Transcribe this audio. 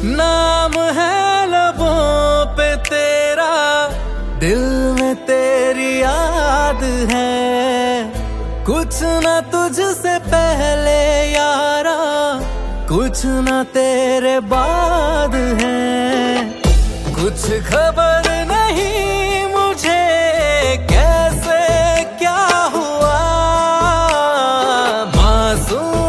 नाम है लबों पे तेरा, दिल में तेरी याद है। कुछ न तुझसे पहले यारा, कुछ न तेरे बाद है। कुछ खबर नहीं मुझे कैसे क्या हुआ, मासूम